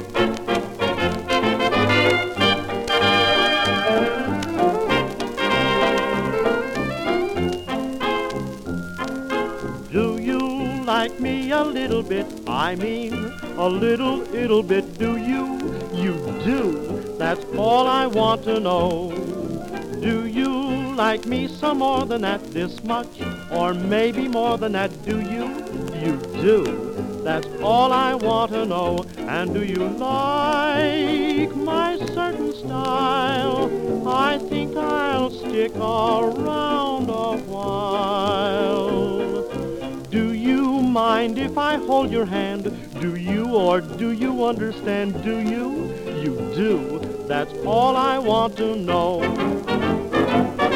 Do you like me a little bit? I mean, a little bit, do you? You do, that's all I want to know. Do you like me some more than that, this much? Or maybe more than that, do you? You do, that's all I want to know. And do you like my certain style? I think I'll stick around a while. Do you mind if I hold your hand? Do you, or do you understand? Do you? You do. That's all I want to know.